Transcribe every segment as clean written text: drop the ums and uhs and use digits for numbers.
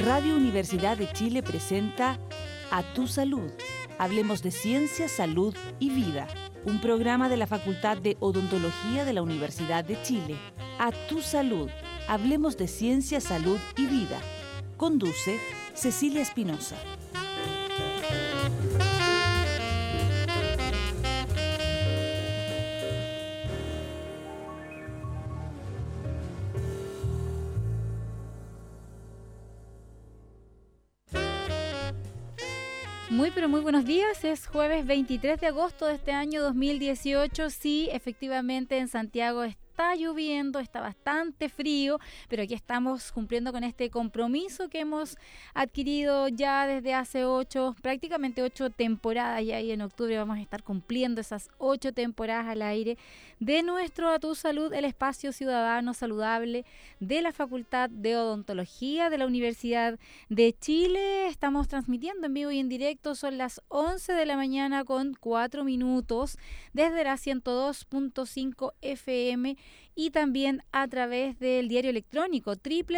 Radio Universidad de Chile presenta A Tu Salud. Hablemos de ciencia, salud y vida. Un programa de la Facultad de Odontología de la Universidad de Chile. A Tu Salud. Hablemos de ciencia, salud y vida. Conduce Cecilia Espinosa. Muy buenos días, es jueves 23 de agosto de este año 2018. Sí, efectivamente en Santiago está lloviendo, está bastante frío, pero aquí estamos cumpliendo con este compromiso que hemos adquirido ya desde hace prácticamente 8 temporadas, y ahí en octubre vamos a estar cumpliendo esas 8 temporadas al aire de nuestro A Tu Salud, el espacio ciudadano saludable de la Facultad de Odontología de la Universidad de Chile. Estamos transmitiendo en vivo y en directo, son las 11 de la mañana con 4 minutos desde la 102.5 FM y también a través del diario electrónico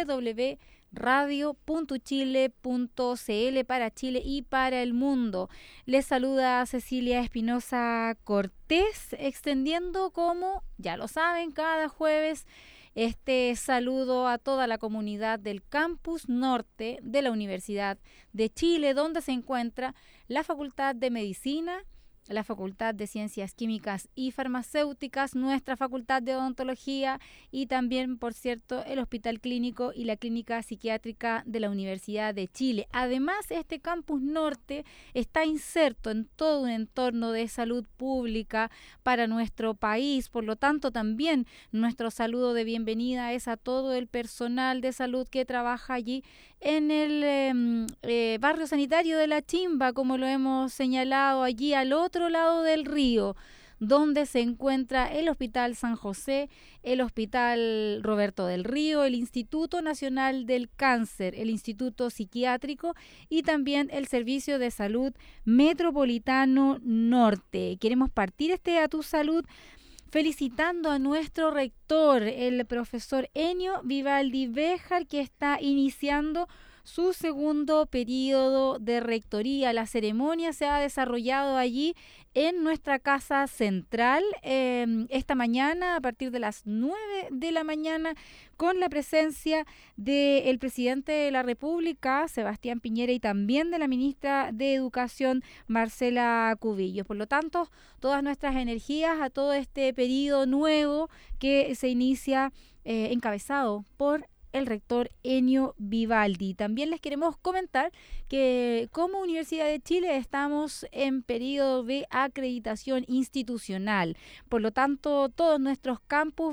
www.radio.chile.cl para Chile y para el mundo. Les saluda Cecilia Espinosa Cortés, extendiendo, como ya lo saben, cada jueves este saludo a toda la comunidad del Campus Norte de la Universidad de Chile, donde se encuentra la Facultad de Medicina, la Facultad de Ciencias Químicas y Farmacéuticas, nuestra Facultad de Odontología y también, por cierto, el Hospital Clínico y la Clínica Psiquiátrica de la Universidad de Chile. Además, este Campus Norte está inserto en todo un entorno de salud pública para nuestro país. Por lo tanto, también nuestro saludo de bienvenida es a todo el personal de salud que trabaja allí en el barrio sanitario de La Chimba, como lo hemos señalado, allí al otro lado del río, donde se encuentra el Hospital San José, el Hospital Roberto del Río, el Instituto Nacional del Cáncer, el Instituto Psiquiátrico y también el Servicio de Salud Metropolitano Norte. Queremos partir este A Tu Salud felicitando a nuestro rector, el profesor Enio Vivaldi Béjar, que está iniciando su segundo periodo de rectoría. La ceremonia se ha desarrollado allí en nuestra casa central esta mañana a partir de las 9 de la mañana, con la presencia del presidente de la República, Sebastián Piñera, y también de la ministra de Educación, Marcela Cubillos. Por lo tanto, todas nuestras energías a todo este periodo nuevo que se inicia encabezado por el rector Enio Vivaldi. También les queremos comentar que como Universidad de Chile estamos en periodo de acreditación institucional. Por lo tanto, todos nuestros campus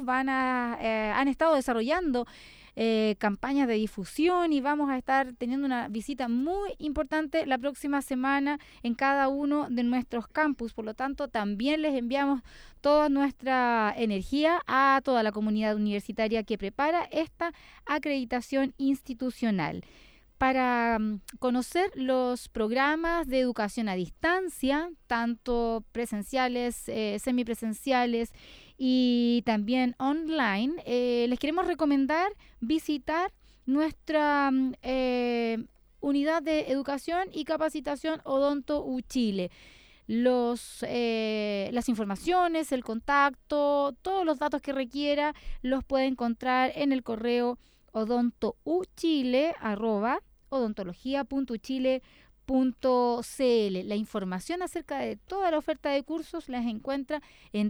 han estado desarrollando campañas de difusión y vamos a estar teniendo una visita muy importante la próxima semana en cada uno de nuestros campus. Por lo tanto, también les enviamos toda nuestra energía a toda la comunidad universitaria que prepara esta acreditación institucional. Para conocer los programas de educación a distancia, tanto presenciales, semipresenciales y también online, les queremos recomendar visitar nuestra unidad de educación y capacitación Odonto U Chile. Las informaciones, el contacto, todos los datos que requiera los puede encontrar en el correo odontología.chile.cl. La información acerca de toda la oferta de cursos las encuentra en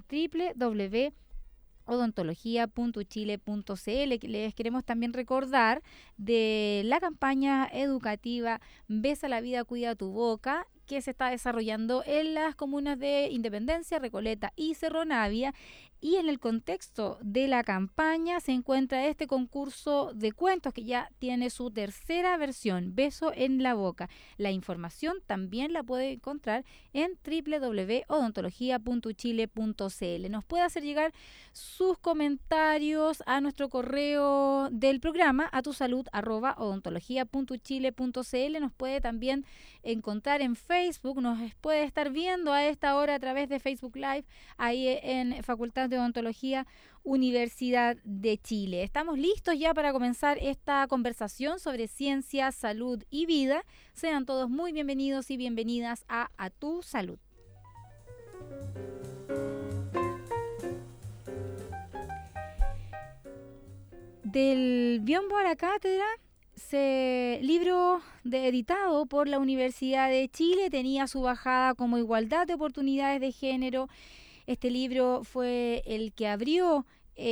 www.odontología.chile.cl. Les queremos también recordar de la campaña educativa Besa la vida, cuida tu boca, que se está desarrollando en las comunas de Independencia, Recoleta y Cerro Navia. Y en el contexto de la campaña se encuentra este concurso de cuentos que ya tiene su tercera versión, Beso en la Boca. La información también la puede encontrar en www.odontología.chile.cl. Nos puede hacer llegar sus comentarios a nuestro correo del programa, atusalud@odontología.chile.cl. Nos puede también encontrar en Facebook Facebook, nos puede estar viendo a esta hora a través de Facebook Live, ahí en Facultad de Odontología, Universidad de Chile. Estamos listos ya para comenzar esta conversación sobre ciencia, salud y vida. Sean todos muy bienvenidos y bienvenidas a Tu Salud. Del biombo a la cátedra, libro editado por la Universidad de Chile, tenía su bajada como Igualdad de Oportunidades de Género. Este libro fue el que abrió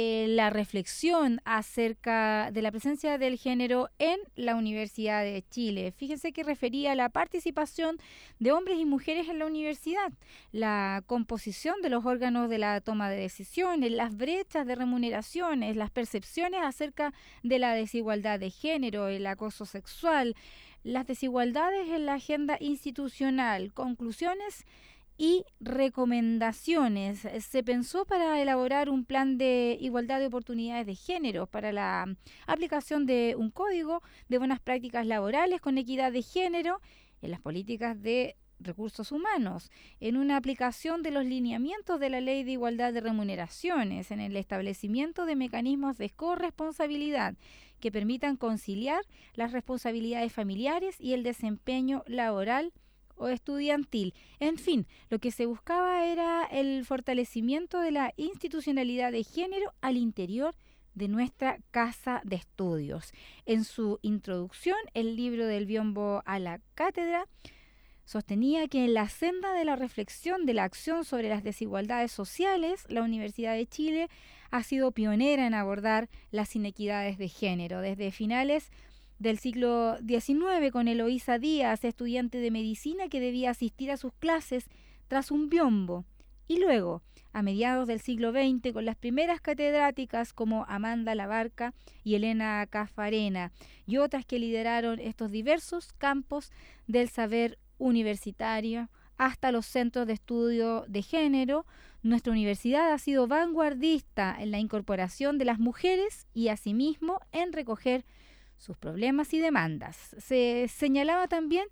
la reflexión acerca de la presencia del género en la Universidad de Chile. Fíjense que refería a la participación de hombres y mujeres en la universidad, la composición de los órganos de la toma de decisiones, las brechas de remuneraciones, las percepciones acerca de la desigualdad de género, el acoso sexual, las desigualdades en la agenda institucional, conclusiones y recomendaciones. Se pensó para elaborar un plan de igualdad de oportunidades de género para la aplicación de un código de buenas prácticas laborales con equidad de género en las políticas de recursos humanos, en una aplicación de los lineamientos de la Ley de Igualdad de Remuneraciones, en el establecimiento de mecanismos de corresponsabilidad que permitan conciliar las responsabilidades familiares y el desempeño laboral o estudiantil. En fin, lo que se buscaba era el fortalecimiento de la institucionalidad de género al interior de nuestra casa de estudios. En su introducción, el libro Del biombo a la cátedra sostenía que en la senda de la reflexión de la acción sobre las desigualdades sociales, la Universidad de Chile ha sido pionera en abordar las inequidades de género. Desde finales del siglo XIX, con Eloísa Díaz, estudiante de medicina que debía asistir a sus clases tras un biombo, y luego, a mediados del siglo XX, con las primeras catedráticas como Amanda Labarca y Elena Caffarena, y otras que lideraron estos diversos campos del saber universitario hasta los centros de estudio de género. Nuestra universidad ha sido vanguardista en la incorporación de las mujeres y asimismo en recoger sus problemas y demandas. Se señalaba también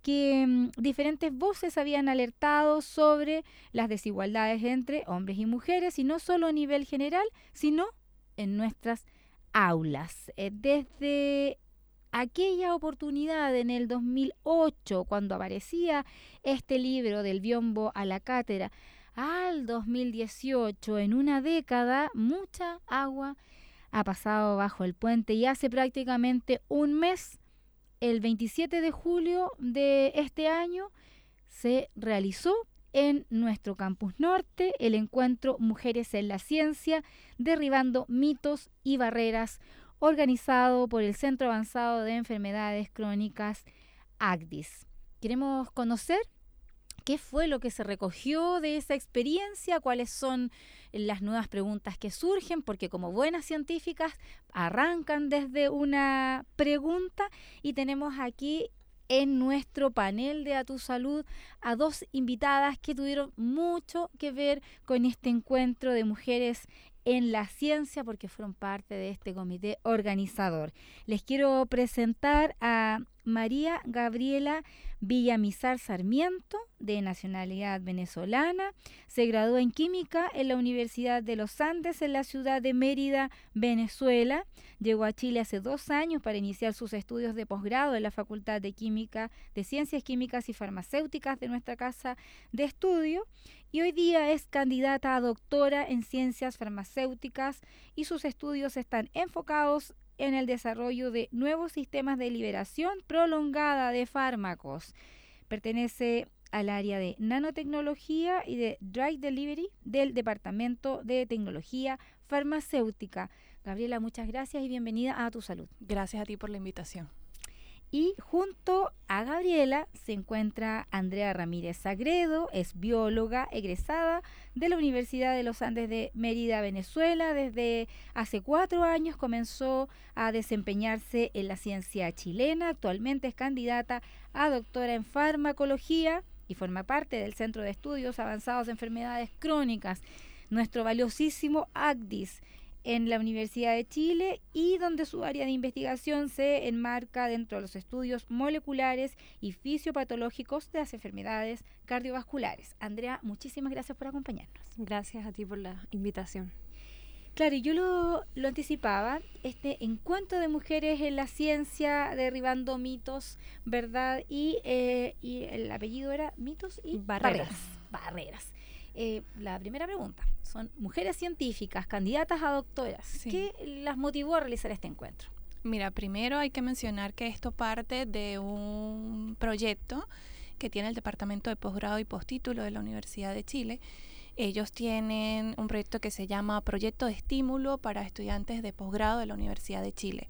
que diferentes voces habían alertado sobre las desigualdades entre hombres y mujeres, y no solo a nivel general, sino en nuestras aulas. Desde aquella oportunidad en el 2008, cuando aparecía este libro Del biombo a la cátedra, al 2018, en una década, mucha agua ha pasado bajo el puente, y hace prácticamente un mes, el 27 de julio de este año, se realizó en nuestro campus norte el encuentro Mujeres en la Ciencia, derribando mitos y barreras, organizado por el Centro Avanzado de Enfermedades Crónicas ACDIS. Queremos conocer qué fue lo que se recogió de esa experiencia, cuáles son las nuevas preguntas que surgen, porque como buenas científicas arrancan desde una pregunta, y tenemos aquí en nuestro panel de A Tu Salud a dos invitadas que tuvieron mucho que ver con este encuentro de mujeres en la ciencia, porque fueron parte de este comité organizador. Les quiero presentar a María Gabriela Villamizar Sarmiento, de nacionalidad venezolana. Se graduó en Química en la Universidad de los Andes en la ciudad de Mérida, Venezuela. Llegó a Chile hace 2 años para iniciar sus estudios de posgrado en la Facultad de Química, de Ciencias Químicas y Farmacéuticas de nuestra casa de estudio, y hoy día es candidata a doctora en Ciencias Farmacéuticas, y sus estudios están enfocados en el desarrollo de nuevos sistemas de liberación prolongada de fármacos. Pertenece al área de nanotecnología y de drug delivery del Departamento de Tecnología Farmacéutica. Gabriela, muchas gracias y bienvenida a Tu Salud. Gracias a ti por la invitación. Y junto a Gabriela se encuentra Andrea Ramírez Sagredo, es bióloga egresada de la Universidad de los Andes de Mérida, Venezuela. Desde hace 4 años comenzó a desempeñarse en la ciencia chilena. Actualmente es candidata a doctora en farmacología y forma parte del Centro de Estudios Avanzados de Enfermedades Crónicas, nuestro valiosísimo ACDIS. en la Universidad de Chile y donde su área de investigación se enmarca dentro de los estudios moleculares y fisiopatológicos de las enfermedades cardiovasculares. Andrea, muchísimas gracias por acompañarnos. Gracias a ti por la invitación. Claro, y yo lo anticipaba, este encuentro de mujeres en la ciencia, derribando mitos, ¿verdad? Y el apellido era mitos y barreras. La primera pregunta, son mujeres científicas, candidatas a doctoras. Sí. ¿Qué las motivó a realizar este encuentro? Mira, primero hay que mencionar que esto parte de un proyecto que tiene el Departamento de Posgrado y Postítulo de la Universidad de Chile. Ellos tienen un proyecto que se llama Proyecto de Estímulo para Estudiantes de Posgrado de la Universidad de Chile.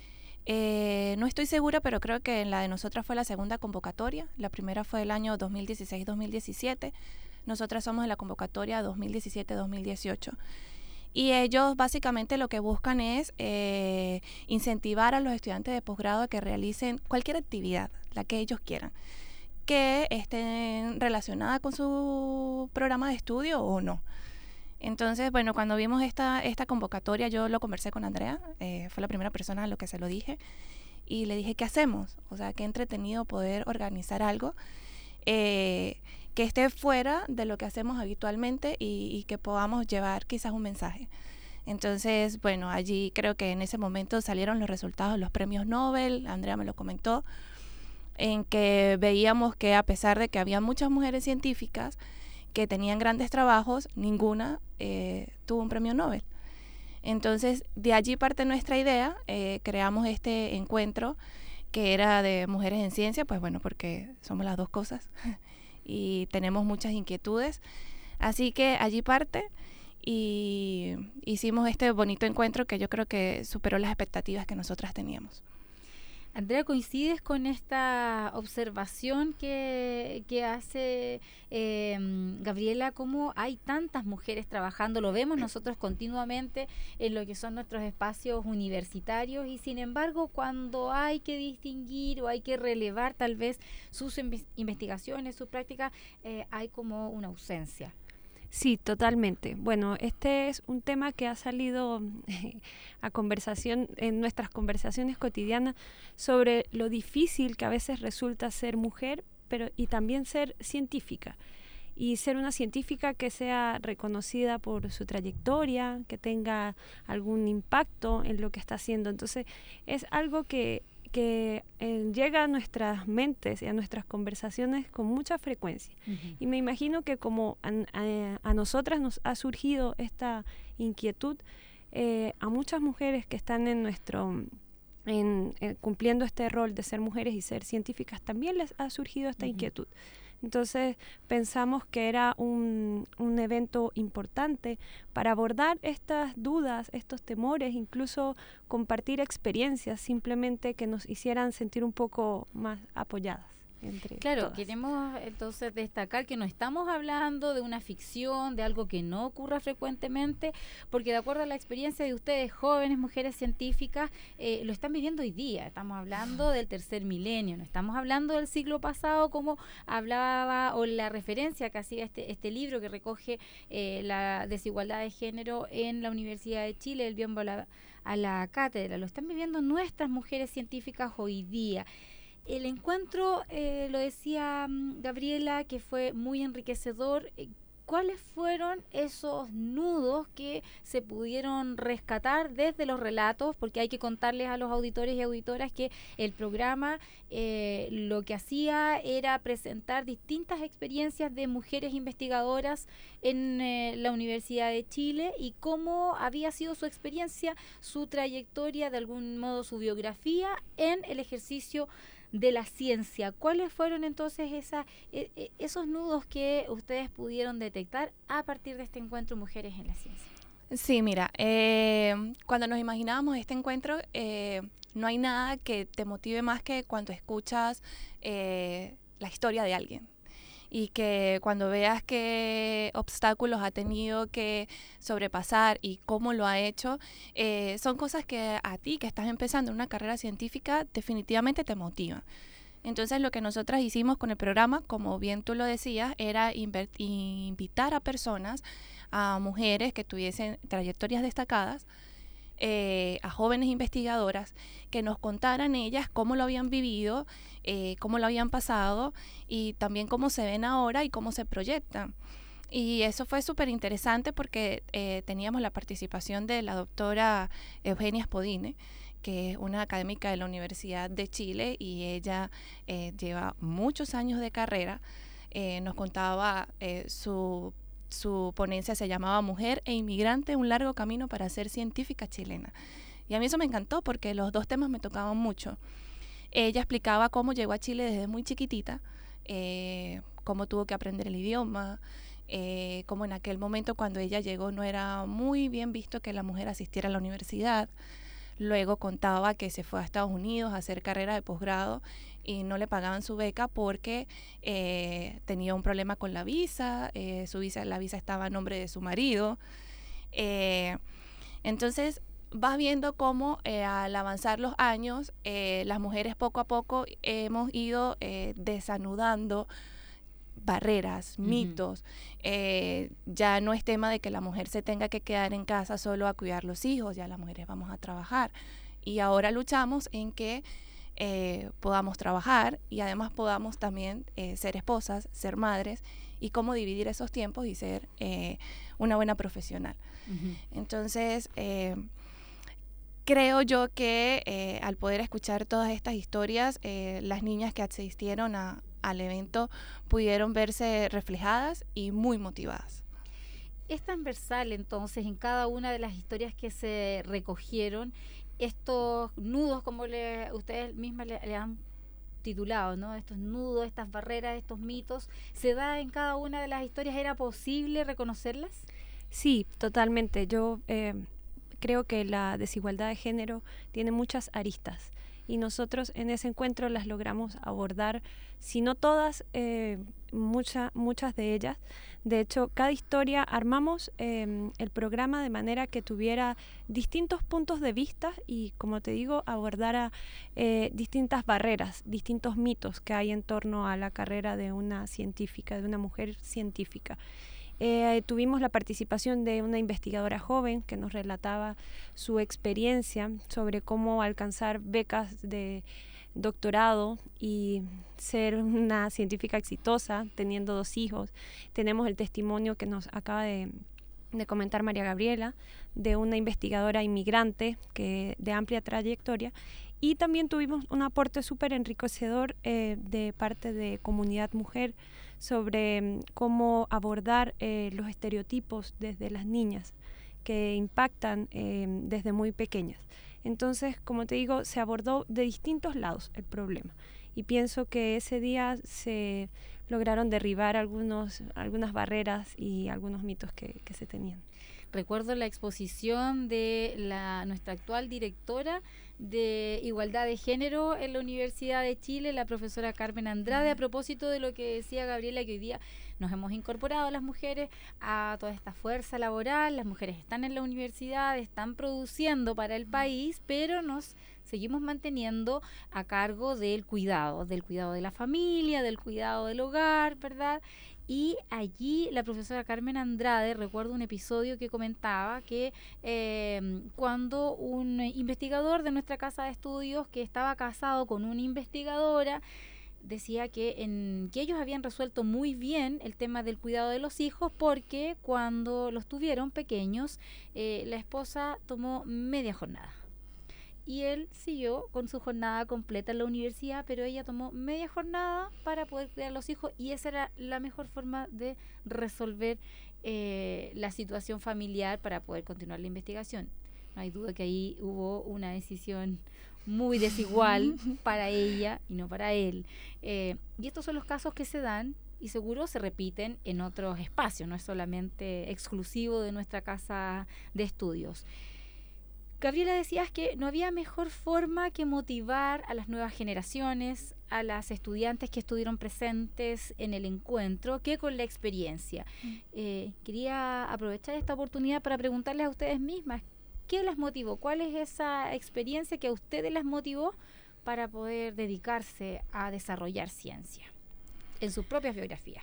No estoy segura, pero creo que la de nosotras fue la segunda convocatoria. La primera fue el año 2016-2017. Nosotras somos de la convocatoria 2017-2018. Y ellos básicamente lo que buscan es incentivar a los estudiantes de posgrado a que realicen cualquier actividad, la que ellos quieran, que estén relacionada con su programa de estudio o no. Entonces, bueno, cuando vimos esta convocatoria, yo lo conversé con Andrea, fue la primera persona a la que se lo dije, y le dije, ¿qué hacemos? O sea, qué entretenido poder organizar algo que esté fuera de lo que hacemos habitualmente y que podamos llevar quizás un mensaje. Entonces, bueno, allí creo que en ese momento salieron los resultados de los premios Nobel, Andrea me lo comentó, en que veíamos que a pesar de que había muchas mujeres científicas que tenían grandes trabajos, ninguna tuvo un premio Nobel. Entonces, de allí parte nuestra idea, creamos este encuentro que era de mujeres en ciencia, pues bueno, porque somos las dos cosas y tenemos muchas inquietudes. Así que allí parte y hicimos este bonito encuentro que yo creo que superó las expectativas que nosotras teníamos. Andrea, ¿coincides con esta observación que hace Gabriela? ¿Cómo hay tantas mujeres trabajando? Lo vemos nosotros continuamente en lo que son nuestros espacios universitarios y sin embargo cuando hay que distinguir o hay que relevar tal vez sus investigaciones, sus prácticas, hay como una ausencia. Sí, totalmente. Bueno, este es un tema que ha salido a conversación en nuestras conversaciones cotidianas sobre lo difícil que a veces resulta ser mujer, pero y también ser científica. Y ser una científica que sea reconocida por su trayectoria, que tenga algún impacto en lo que está haciendo. Entonces, es algo que llega a nuestras mentes y a nuestras conversaciones con mucha frecuencia. Uh-huh. Y me imagino que como a nosotras nos ha surgido esta inquietud, a muchas mujeres que están cumpliendo este rol de ser mujeres y ser científicas, también les ha surgido esta uh-huh. inquietud. Entonces pensamos que era un evento importante para abordar estas dudas, estos temores, incluso compartir experiencias simplemente que nos hicieran sentir un poco más apoyadas. Claro, todas. Queremos entonces destacar que no estamos hablando de una ficción, de algo que no ocurra frecuentemente, porque de acuerdo a la experiencia de ustedes, jóvenes, mujeres científicas, lo están viviendo hoy día. Estamos hablando del tercer milenio, no estamos hablando del siglo pasado como hablaba o la referencia que hacía este libro que recoge la desigualdad de género en la Universidad de Chile, el bienvo a la cátedra. Lo están viviendo nuestras mujeres científicas hoy día. El encuentro, lo decía Gabriela, que fue muy enriquecedor. ¿Cuáles fueron esos nudos que se pudieron rescatar desde los relatos? Porque hay que contarles a los auditores y auditoras que el programa lo que hacía era presentar distintas experiencias de mujeres investigadoras en la Universidad de Chile y cómo había sido su experiencia, su trayectoria, de algún modo su biografía en el ejercicio de la ciencia. ¿Cuáles fueron entonces esos nudos que ustedes pudieron detectar a partir de este encuentro Mujeres en la Ciencia? Sí, mira, cuando nos imaginábamos este encuentro, no hay nada que te motive más que cuando escuchas la historia de alguien. Y que cuando veas qué obstáculos ha tenido que sobrepasar y cómo lo ha hecho, son cosas que a ti, que estás empezando una carrera científica, definitivamente te motivan. Entonces lo que nosotras hicimos con el programa, como bien tú lo decías, era invitar a personas, a mujeres que tuviesen trayectorias destacadas, a jóvenes investigadoras, que nos contaran ellas cómo lo habían vivido, cómo lo habían pasado y también cómo se ven ahora y cómo se proyectan. Y eso fue súper interesante porque teníamos la participación de la doctora Eugenia Spodine, que es una académica de la Universidad de Chile, y ella lleva muchos años de carrera. Nos contaba su ponencia, se llamaba Mujer e Inmigrante, un largo camino para ser científica chilena. Y a mí eso me encantó porque los dos temas me tocaban mucho. Ella explicaba cómo llegó a Chile desde muy chiquitita, cómo tuvo que aprender el idioma, cómo en aquel momento cuando ella llegó no era muy bien visto que la mujer asistiera a la universidad. Luego contaba que se fue a Estados Unidos a hacer carrera de posgrado y no le pagaban su beca porque tenía un problema con la visa, la visa estaba a nombre de su marido. Entonces vas viendo cómo al avanzar los años, las mujeres poco a poco hemos ido desanudando barreras, mitos. Ya no es tema de que la mujer se tenga que quedar en casa solo a cuidar los hijos, ya las mujeres vamos a trabajar. Y ahora luchamos en que podamos trabajar y además podamos también ser esposas, ser madres, y cómo dividir esos tiempos y ser una buena profesional. Entonces, creo yo que al poder escuchar todas estas historias, las niñas que asistieron al evento pudieron verse reflejadas y muy motivadas. Es transversal entonces en cada una de las historias que se recogieron estos nudos, como ustedes mismas le han titulado, ¿no? Estos nudos, estas barreras, estos mitos, ¿se da en cada una de las historias? ¿Era posible reconocerlas? Sí, totalmente. Yo creo que la desigualdad de género tiene muchas aristas y nosotros en ese encuentro las logramos abordar, si no todas, muchas de ellas. De hecho, cada historia armamos el programa de manera que tuviera distintos puntos de vista y, como te digo, abordara distintas barreras, distintos mitos que hay en torno a la carrera de una científica, de una mujer científica. Tuvimos la participación de una investigadora joven que nos relataba su experiencia sobre cómo alcanzar becas de doctorado y ser una científica exitosa teniendo 2 hijos. Tenemos el testimonio que nos acaba de comentar María Gabriela, de una investigadora inmigrante de amplia trayectoria, y también tuvimos un aporte súper enriquecedor de parte de Comunidad Mujer sobre cómo abordar los estereotipos desde las niñas que impactan desde muy pequeñas. Entonces, como te digo, se abordó de distintos lados el problema y pienso que ese día se lograron derribar algunas barreras y algunos mitos que se tenían. Recuerdo la exposición de nuestra actual directora de Igualdad de Género en la Universidad de Chile, la profesora Carmen Andrade, a propósito de lo que decía Gabriela, que hoy día nos hemos incorporado las mujeres a toda esta fuerza laboral, las mujeres están en la universidad, están produciendo para el país, pero nos seguimos manteniendo a cargo del cuidado de la familia, del cuidado del hogar, ¿verdad? Y allí la profesora Carmen Andrade, recuerdo un episodio que comentaba que cuando un investigador de nuestra casa de estudios que estaba casado con una investigadora, decía que ellos habían resuelto muy bien el tema del cuidado de los hijos porque cuando los tuvieron pequeños, la esposa tomó media jornada. Y él siguió con su jornada completa en la universidad, pero ella tomó media jornada para poder cuidar a los hijos y esa era la mejor forma de resolver la situación familiar para poder continuar la investigación. No hay duda que ahí hubo una decisión muy desigual para ella y no para él. Y estos son los casos que se dan y seguro se repiten en otros espacios, no es solamente exclusivo de nuestra casa de estudios. Gabriela, decías que no había mejor forma que motivar a las nuevas generaciones, a las estudiantes que estuvieron presentes en el encuentro, que con la experiencia. Quería aprovechar esta oportunidad para preguntarles a ustedes mismas, ¿qué las motivó? ¿Cuál es esa experiencia que a ustedes las motivó para poder dedicarse a desarrollar ciencia en sus propias biografías?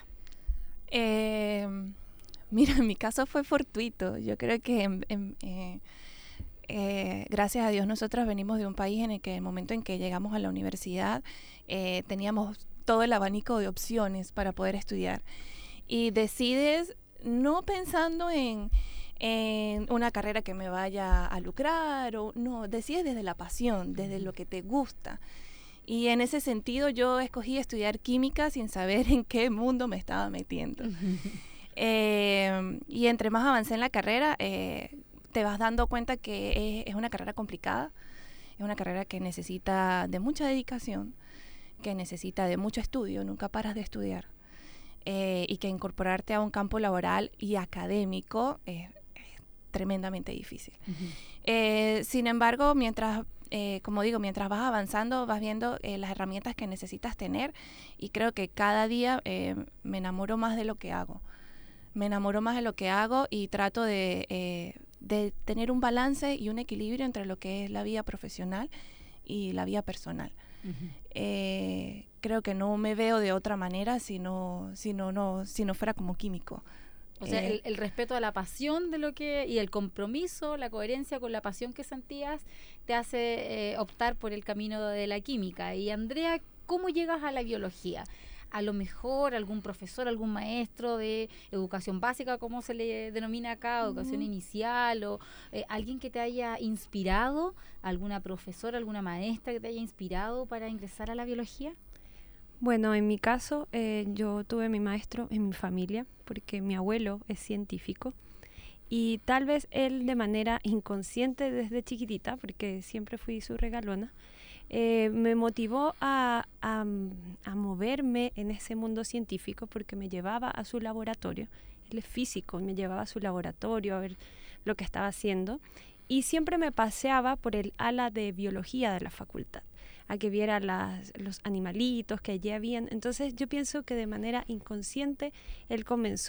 Mira, en mi caso fue fortuito. Yo creo que gracias a Dios nosotros venimos de un país en el que el momento en que llegamos a la universidad teníamos todo el abanico de opciones para poder estudiar. Y decides no pensando en una carrera que me vaya a lucrar, no, decides desde la pasión, desde lo que te gusta. Y en ese sentido yo escogí estudiar química sin saber en qué mundo me estaba metiendo. Y entre más avancé en la carrera, te vas dando cuenta que es una carrera complicada, es una carrera que necesita de mucha dedicación, que necesita de mucho estudio, nunca paras de estudiar, y que incorporarte a un campo laboral y académico es tremendamente difícil. Sin embargo, mientras vas avanzando, vas viendo las herramientas que necesitas tener, y creo que cada día me enamoro más de lo que hago. Y trato de tener un balance y un equilibrio entre lo que es la vida profesional y la vida personal. Creo que no me veo de otra manera si no fuera como químico. O sea, el respeto a la pasión y el compromiso, la coherencia con la pasión que sentías, te hace optar por el camino de la química. Y Andrea, ¿cómo llegas a la biología? A lo mejor algún profesor, algún maestro de educación básica, como se le denomina acá, educación inicial, o alguien que te haya inspirado, alguna profesora, alguna maestra que te haya inspirado para ingresar a la biología. Bueno, en mi caso, yo tuve mi maestro en mi familia, porque mi abuelo es científico, y tal vez él de manera inconsciente desde chiquitita, porque siempre fui su regalona, me motivó a moverme en ese mundo científico, porque me llevaba a su laboratorio. Él es físico, me llevaba a su laboratorio a ver lo que estaba haciendo, y siempre me paseaba por el ala de biología de la facultad, a que viera los animalitos que allí habían. Entonces yo pienso que de manera inconsciente él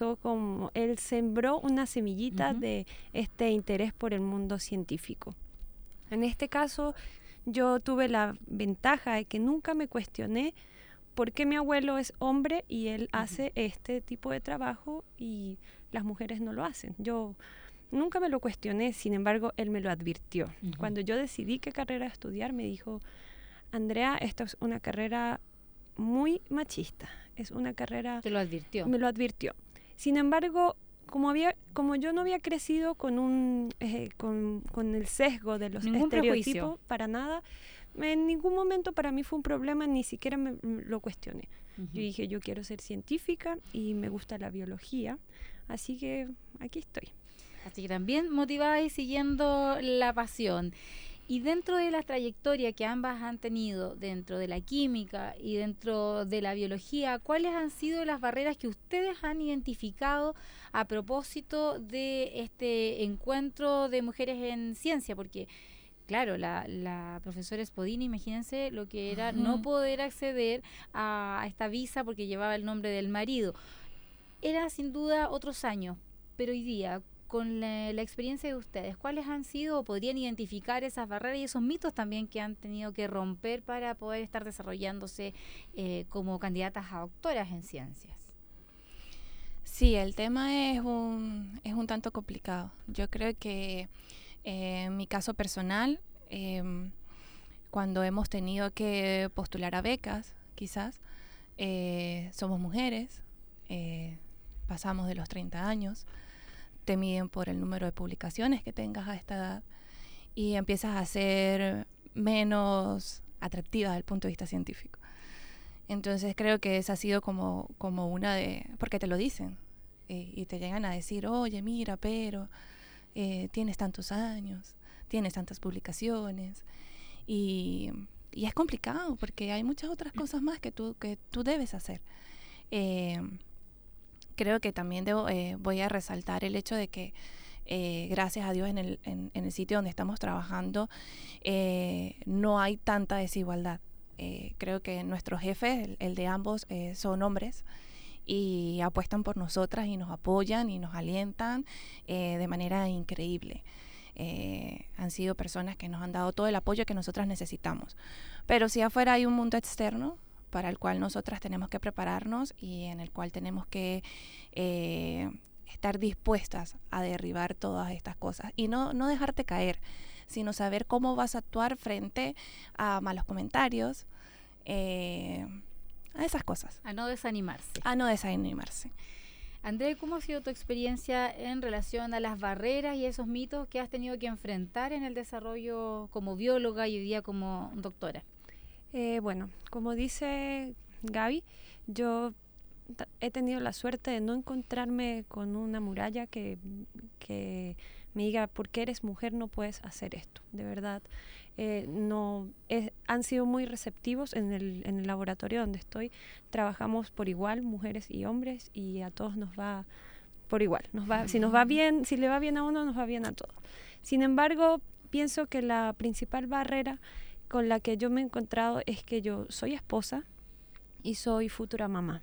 sembró una semillita de este interés por el mundo científico. En este caso yo tuve la ventaja de que nunca me cuestioné por qué mi abuelo es hombre y él hace este tipo de trabajo y las mujeres no lo hacen. Yo nunca me lo cuestioné, sin embargo él me lo advirtió. Cuando yo decidí qué carrera estudiar, me dijo: Andrea, esta es una carrera muy machista, es una carrera... ¿Te lo advirtió? Me lo advirtió. Sin embargo, como yo no había crecido con el sesgo de los estereotipos, para nada, en ningún momento para mí fue un problema, ni siquiera me lo cuestioné. Yo dije, yo quiero ser científica y me gusta la biología, así que aquí estoy. Así que también motivada y siguiendo la pasión. Y dentro de la trayectoria que ambas han tenido, dentro de la química y dentro de la biología, ¿cuáles han sido las barreras que ustedes han identificado a propósito de este encuentro de mujeres en ciencia? Porque, claro, la profesora Spodini, imagínense lo que era no poder acceder a esta visa porque llevaba el nombre del marido. Era sin duda otros años, pero hoy día, con la experiencia de ustedes, ¿cuáles han sido o podrían identificar esas barreras y esos mitos también que han tenido que romper para poder estar desarrollándose como candidatas a doctoras en ciencias? Sí, el tema es un tanto complicado. Yo creo que en mi caso personal, cuando hemos tenido que postular a becas, quizás, somos mujeres, pasamos de los 30 años, te miden por el número de publicaciones que tengas a esta edad y empiezas a ser menos atractiva desde el punto de vista científico. Entonces creo que esa ha sido como una de... porque te lo dicen y te llegan a decir, oye, mira, pero tienes tantos años, tienes tantas publicaciones y es complicado porque hay muchas otras cosas más que tú debes hacer. Creo que también voy a resaltar el hecho de que gracias a Dios en el sitio donde estamos trabajando no hay tanta desigualdad. Creo que nuestros jefes, el de ambos, son hombres y apuestan por nosotras y nos apoyan y nos alientan de manera increíble. han sido personas que nos han dado todo el apoyo que nosotras necesitamos. Pero si afuera hay un mundo externo para el cual nosotras tenemos que prepararnos y en el cual tenemos que estar dispuestas a derribar todas estas cosas y no dejarte caer, sino saber cómo vas a actuar frente a malos comentarios, a esas cosas. A no desanimarse. A no desanimarse. André, ¿cómo ha sido tu experiencia en relación a las barreras y esos mitos que has tenido que enfrentar en el desarrollo como bióloga y hoy día como doctora? Bueno, como dice Gaby, yo he tenido la suerte de no encontrarme con una muralla que me diga, porque eres mujer no puedes hacer esto. De verdad, han sido muy receptivos en el laboratorio donde estoy. Trabajamos por igual, mujeres y hombres, y a todos nos va por igual. Si nos va bien, si le va bien a uno, nos va bien a todos. Sin embargo, pienso que la principal barrera con la que yo me he encontrado es que yo soy esposa y soy futura mamá.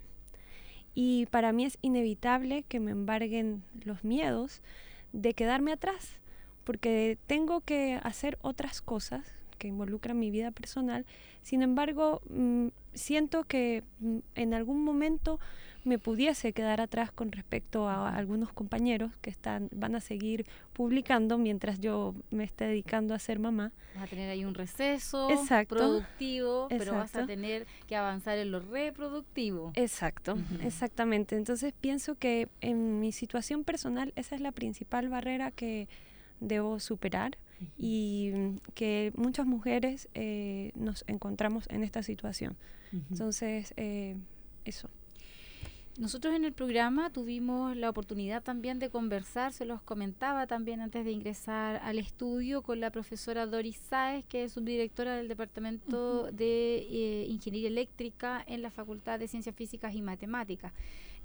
Y para mí es inevitable que me embarguen los miedos de quedarme atrás, porque tengo que hacer otras cosas que involucran mi vida personal. Sin embargo, siento que en algún momento me pudiese quedar atrás con respecto a algunos compañeros que van a seguir publicando mientras yo me esté dedicando a ser mamá. Vas a tener ahí un receso Exacto. productivo, pero vas a tener que avanzar en lo reproductivo. Exacto, exactamente. Entonces pienso que en mi situación personal esa es la principal barrera que debo superar y que muchas mujeres nos encontramos en esta situación. Entonces, eso. Nosotros en el programa tuvimos la oportunidad también de conversar, se los comentaba también antes de ingresar al estudio, con la profesora Doris Sáez, que es subdirectora del Departamento de Ingeniería Eléctrica en la Facultad de Ciencias Físicas y Matemáticas,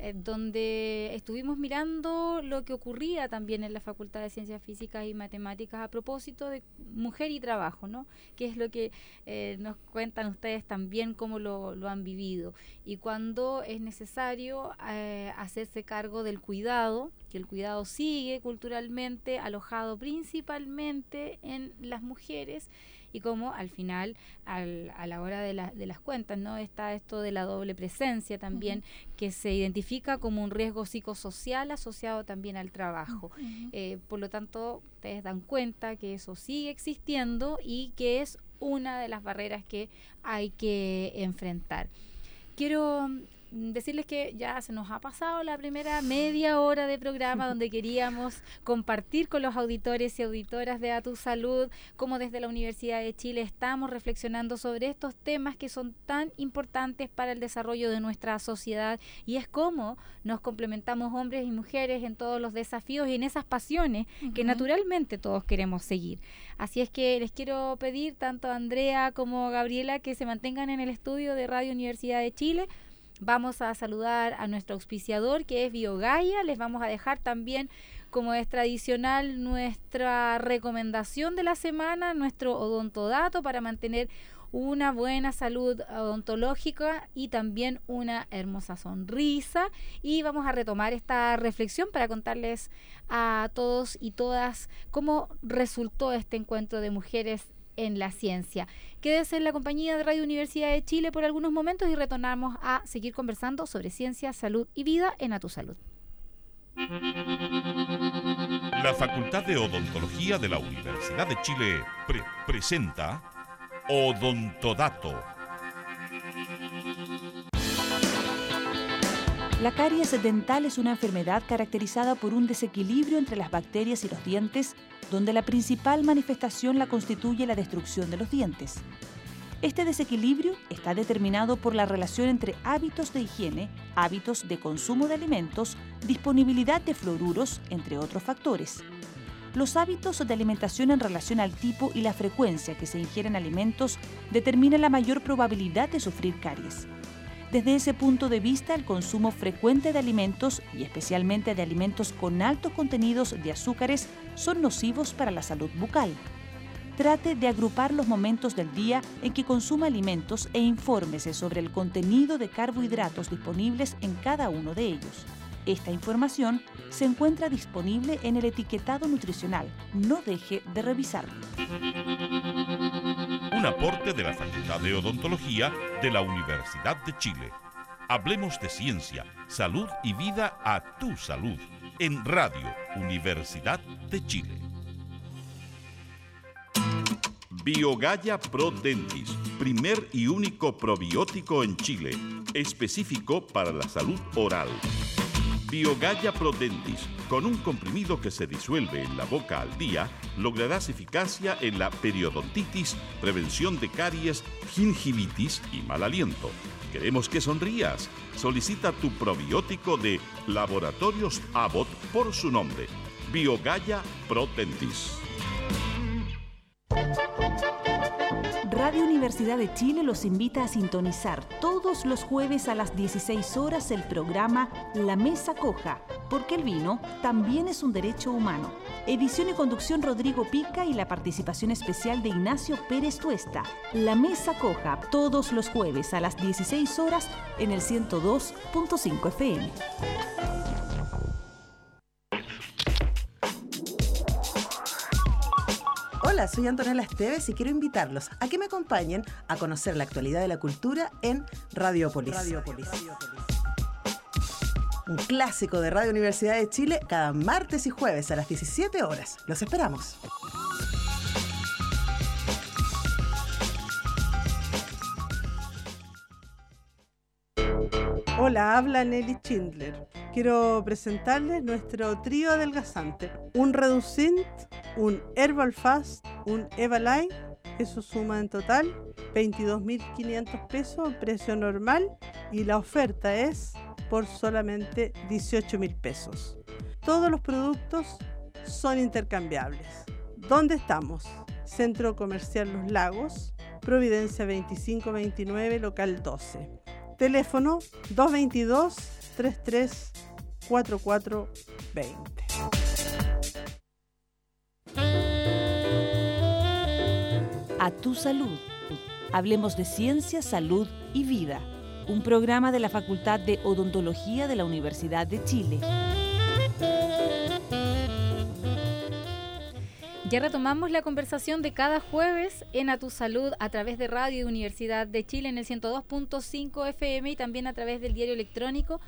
donde estuvimos mirando lo que ocurría también en la Facultad de Ciencias Físicas y Matemáticas a propósito de mujer y trabajo, ¿no? Que es lo que nos cuentan ustedes también, cómo lo han vivido. Y cuando es necesario hacerse cargo del cuidado, que el cuidado sigue culturalmente alojado principalmente en las mujeres, y como al final, a la hora de las cuentas, ¿no? Está esto de la doble presencia también, que se identifica como un riesgo psicosocial asociado también al trabajo. Por lo tanto, ustedes dan cuenta que eso sigue existiendo y que es una de las barreras que hay que enfrentar. Quiero decirles que ya se nos ha pasado la primera media hora de programa, donde queríamos compartir con los auditores y auditoras de A Tu Salud cómo desde la Universidad de Chile estamos reflexionando sobre estos temas que son tan importantes para el desarrollo de nuestra sociedad, y es cómo nos complementamos hombres y mujeres en todos los desafíos y en esas pasiones que naturalmente todos queremos seguir. Así es que les quiero pedir tanto a Andrea como a Gabriela que se mantengan en el estudio de Radio Universidad de Chile. Vamos a saludar a nuestro auspiciador, que es BioGaia. Les vamos a dejar también, como es tradicional, nuestra recomendación de la semana, nuestro odontodato para mantener una buena salud odontológica y también una hermosa sonrisa. Y vamos a retomar esta reflexión para contarles a todos y todas cómo resultó este encuentro de mujeres en la ciencia. Quédese en la compañía de Radio Universidad de Chile por algunos momentos y retornamos a seguir conversando sobre ciencia, salud y vida en A Tu Salud. La Facultad de Odontología de la Universidad de Chile presenta Odontodato. La caries dental es una enfermedad caracterizada por un desequilibrio entre las bacterias y los dientes, donde la principal manifestación la constituye la destrucción de los dientes. Este desequilibrio está determinado por la relación entre hábitos de higiene, hábitos de consumo de alimentos, disponibilidad de fluoruros, entre otros factores. Los hábitos de alimentación en relación al tipo y la frecuencia que se ingieren alimentos determinan la mayor probabilidad de sufrir caries. Desde ese punto de vista, el consumo frecuente de alimentos, y especialmente de alimentos con altos contenidos de azúcares, son nocivos para la salud bucal. Trate de agrupar los momentos del día en que consuma alimentos e infórmese sobre el contenido de carbohidratos disponibles en cada uno de ellos. Esta información se encuentra disponible en el etiquetado nutricional. No deje de revisarlo. Un aporte de la Facultad de Odontología de la Universidad de Chile. Hablemos de ciencia, salud y vida a tu salud en Radio Universidad de Chile. BioGaia Pro Dentis, primer y único probiótico en Chile, específico para la salud oral. BioGaia Pro Dentis, con un comprimido que se disuelve en la boca al día, lograrás eficacia en la periodontitis, prevención de caries, gingivitis y mal aliento. Queremos que sonrías. Solicita tu probiótico de Laboratorios Abbott por su nombre, BioGaia Pro Dentis. Radio Universidad de Chile los invita a sintonizar todos los jueves a las 16 horas el programa La Mesa Coja, porque el vino también es un derecho humano. Edición y conducción Rodrigo Pica y la participación especial de Ignacio Pérez Tuesta. La Mesa Coja, todos los jueves a las 16 horas en el 102.5 FM. Hola, soy Antonella Esteves y quiero invitarlos a que me acompañen a conocer la actualidad de la cultura en Radiopolis. Un clásico de Radio Universidad de Chile cada martes y jueves a las 17 horas. Los esperamos. Hola, habla Nelly Schindler. Quiero presentarles nuestro trío adelgazante. Un Reducint, un Herbal Fast, un Evaline. Eso suma en total 22.500 pesos, precio normal. Y la oferta es por solamente 18.000 pesos. Todos los productos son intercambiables. ¿Dónde estamos? Centro Comercial Los Lagos, Providencia 2529, local 12. Teléfono 222-334420. A tu salud. Hablemos de ciencia, salud y vida. Un programa de la Facultad de Odontología de la Universidad de Chile. Ya retomamos la conversación de cada jueves en A Tu Salud a través de Radio Universidad de Chile en el 102.5 FM y también a través del diario electrónico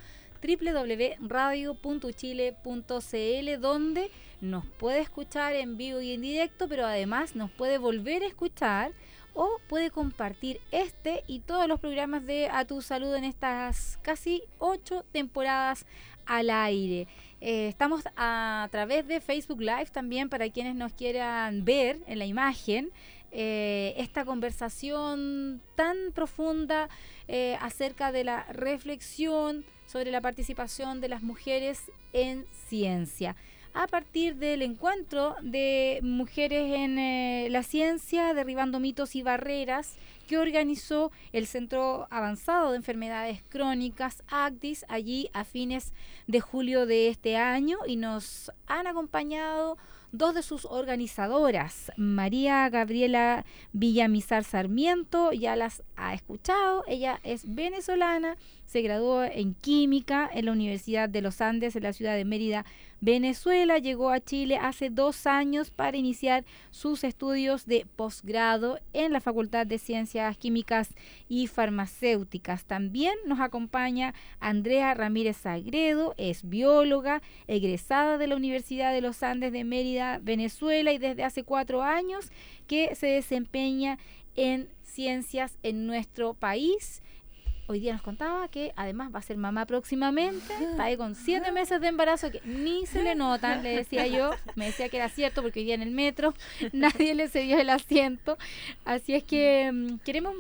www.radio.chile.cl, donde nos puede escuchar en vivo y en directo, pero además nos puede volver a escuchar o puede compartir este y todos los programas de A Tu Salud en estas casi 8 temporadas al aire. Estamos a través de Facebook Live también para quienes nos quieran ver en la imagen esta conversación tan profunda acerca de la reflexión sobre la participación de las mujeres en ciencia. A partir del encuentro de mujeres en la ciencia, derribando mitos y barreras, que organizó el Centro Avanzado de Enfermedades Crónicas, ACDIS, allí a fines de julio de este año, y nos han acompañado dos de sus organizadoras. María Gabriela Villamizar Sarmiento, ya las ha escuchado, ella es venezolana, se graduó en Química en la Universidad de los Andes en la ciudad de Mérida, Venezuela. Llegó a Chile hace 2 años para iniciar sus estudios de posgrado en la Facultad de Ciencias Químicas y Farmacéuticas. También nos acompaña Andrea Ramírez Sagredo, es bióloga, egresada de la Universidad de los Andes de Mérida, Venezuela, y desde hace 4 años que se desempeña en ciencias en nuestro país. Hoy día nos contaba que además va a ser mamá próximamente, está ahí con 7 meses de embarazo que ni se le notan, le decía yo, me decía que era cierto porque hoy día en el metro nadie le cedió el asiento, así es que queremos